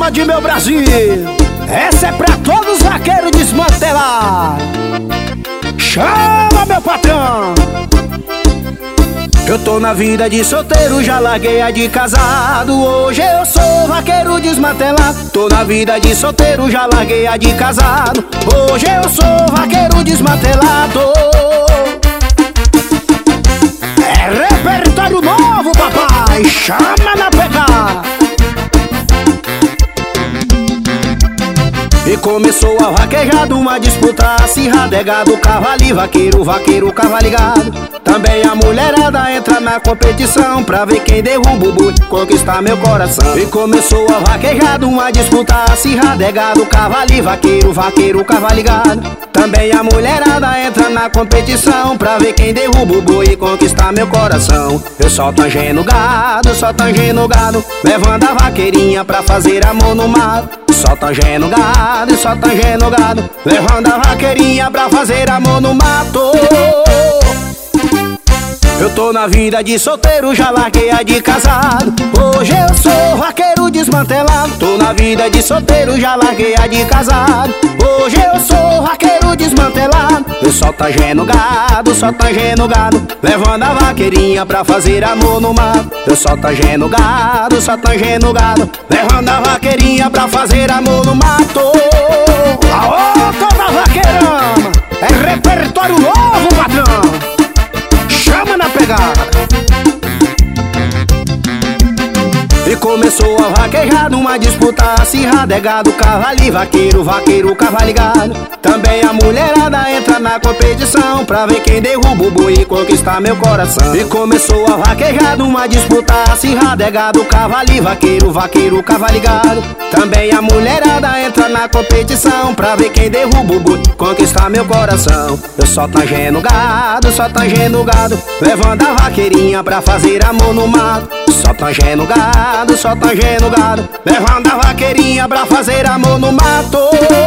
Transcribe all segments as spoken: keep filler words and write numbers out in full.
Chama de meu Brasil. Essa é pra todos os vaqueiros desmantelados. Chama, meu patrão. Eu tô na vida de solteiro, já larguei a de casado. Hoje eu sou vaqueiro desmantelado. Tô na vida de solteiro, já larguei a de casado. Hoje eu sou vaqueiro desmantelado. É repertório novo, papai. Chama na pegada. E começou a vaquejada, uma disputa acirrada. É gado, cavalo e vaqueiro, vaqueiro, cavalo e gado. Também a mulherada entra na competição pra ver quem derruba o boi, conquistar meu coração. E começou a vaquejada, uma disputa acirrada. É gado, cavalo e vaqueiro, vaqueiro, cavalo e gado. Também a mulherada entra na competição pra ver quem derruba o boi e conquistar meu coração. Eu só tangendo gado, só tangendo gado, levando a vaqueirinha pra fazer amor no mato. Só tangendo gado, só tangendo gado, levando a vaqueirinha pra fazer amor no mato. Eu tô na vida de solteiro, já larguei a de casado. Hoje eu sou vaqueiro desmantelado. Tô na vida de solteiro, já larguei a de casado. Hoje eu sou vaqueiro desmantelado. Eu só tangendo gado, só tangendo gado, levando a vaqueirinha pra fazer amor no mato. Eu só tangendo gado, só tangendo gado, levando a vaqueirinha pra fazer amor no mato. Aô, toda vaqueirama, é repertório novo, patrão. Chama na pegada. E começou a vaquejada, uma disputa acirrada. É gado, cavalo e vaqueiro, vaqueiro, cavalo e gado. Também a mulherada entra na competição pra ver quem derruba o boi e conquistar meu coração. E começou a vaquejada, uma disputa acirrada. É gado, cavalo e vaqueiro, vaqueiro, cavalo e gado. Também a mulherada entra na competição pra ver quem derruba o boi, conquistar meu coração. Eu só tangendo gado, só tangendo gado, levando a vaqueirinha pra fazer amor no mato. Só tangendo gado, só tangendo gado, levando a vaqueirinha pra fazer amor no mato.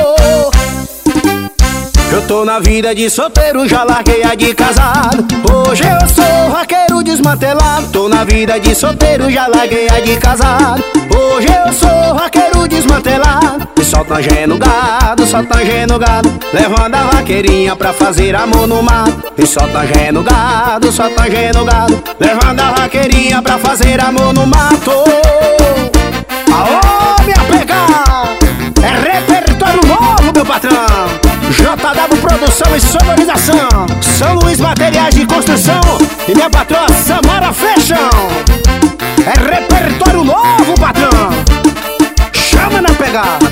Eu tô na vida de solteiro, já larguei a de casado. Hoje eu sou vaqueiro desmantelado. Tô na vida de solteiro, já larguei a de casado. Hoje eu sou vaqueiro desmantelado. E só tangendo gado, só tangendo gado, levando a vaqueirinha pra fazer amor no mato. E só tangendo gado, só tangendo gado, levando a vaqueirinha pra fazer amor no mato. Aô, minha pegada, é repertório novo, meu patrão. J W Produção e Sonorização, São Luís Materiais de Construção e minha patroa Samara Fashion. É repertório novo, patrão. Chama na pegada.